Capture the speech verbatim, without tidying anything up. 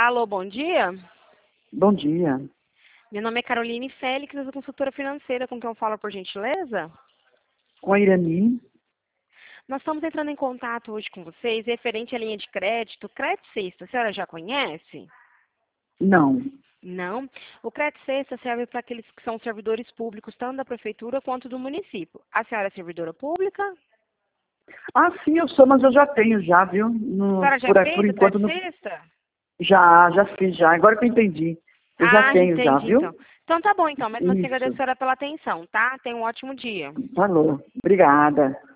Alô, bom dia. Bom dia. Meu nome é Caroline Félix, eu sou consultora financeira, com quem eu falo, por gentileza? Com a Irani? Nós estamos entrando em contato hoje com vocês referente à linha de crédito Crédito Sexta. A senhora já conhece? Não. Não. O Crédito Sexta serve para aqueles que são servidores públicos, tanto da prefeitura quanto do município. A senhora é servidora pública? Ah, sim, eu sou, mas eu já tenho já, viu? No, A senhora já por, por fez o enquanto, Crédito não. Sexta? Já, já fiz, já. Agora que eu entendi. Eu já Ah, tenho, já, entendi, viu? então. Então tá bom, então. Mesmo assim, agradeço a Isso. senhora pela atenção, tá? Tenha um ótimo dia. Falou. Obrigada.